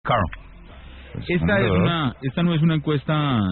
Carl. Esta no es una encuesta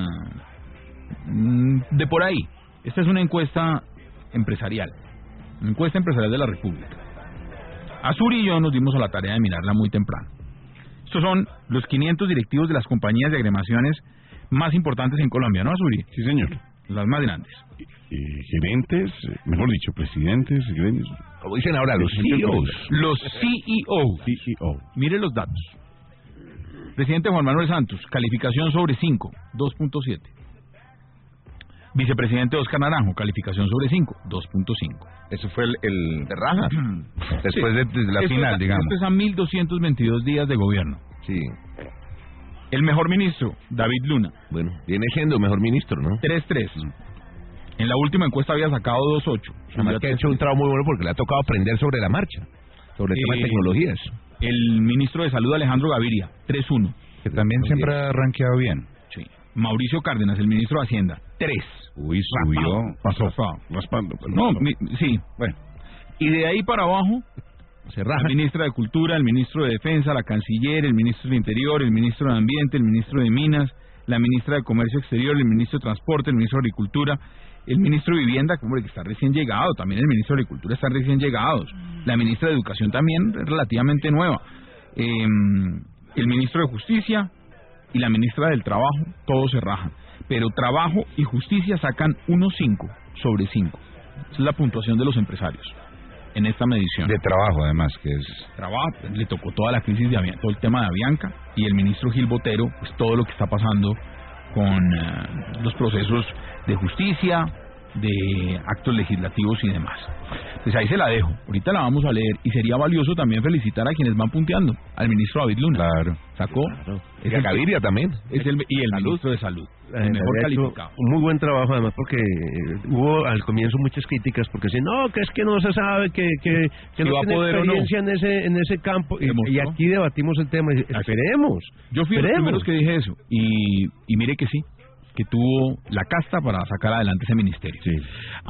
de por ahí. Esta es una encuesta empresarial. Una encuesta empresarial de la República. Azuri y yo nos dimos a la tarea de mirarla muy temprano. Estos son los 500 directivos de las compañías de agremaciones más importantes en Colombia, ¿no, Azuri? Sí, señor. Las más grandes. Gerentes, mejor dicho, presidentes, gerentes. Como dicen ahora, los CEOs. Los CEO. Mire los datos. Presidente Juan Manuel Santos, calificación sobre 5, 2.7. Vicepresidente Oscar Naranjo, calificación sobre 5, 2.5. Eso fue el de raja. Después sí. de la final, digamos. Esto es a 1.222 días de gobierno. Sí. El mejor ministro, David Luna. Bueno, viene siendo mejor ministro, ¿no? 3.3. En la última encuesta había sacado 2.8. Además que ha hecho un trabajo muy bueno porque le ha tocado aprender sobre la marcha, sobre el tema de tecnologías. El ministro de Salud, Alejandro Gaviria, 3.1. Que también siempre ha rankeado bien. Sí. Mauricio Cárdenas, el ministro de Hacienda, 3. Uy, subió. Pasó. Raspando. No, sí. Bueno. Y de ahí para abajo, la ministra de Cultura, el ministro de Defensa, la canciller, el ministro del Interior, el ministro de Ambiente, el ministro de Minas, la ministra de Comercio Exterior, el ministro de Transporte, el ministro de Agricultura, el ministro de Vivienda, que está recién llegado, también el ministro de Agricultura están recién llegados, la ministra de Educación también relativamente nueva, el ministro de Justicia y la ministra del Trabajo, todos se rajan, pero Trabajo y Justicia sacan 1.5 sobre 5. Esa es la puntuación de los empresarios en esta medición. De trabajo, además, que es... Trabajo, le tocó toda la crisis de Avianca, todo el tema de Avianca, y el ministro Gil Botero, pues todo lo que está pasando con los procesos de justicia, de actos legislativos y demás. Pues ahí se la dejo, ahorita la vamos a leer, y sería valioso también felicitar a quienes van punteando, al ministro David Luna. Claro. Sacó. Claro. Y a Gaviria también. Y el ministro de Salud. El mejor calificado. Un muy buen trabajo, además, porque hubo al comienzo muchas críticas, porque si no, que es que no se sabe, que no va a tiene poder experiencia en ese campo, y aquí debatimos el tema, y esperemos. Yo fui de los primeros que dije eso, y mire que sí, que tuvo la casta para sacar adelante ese ministerio. Sí.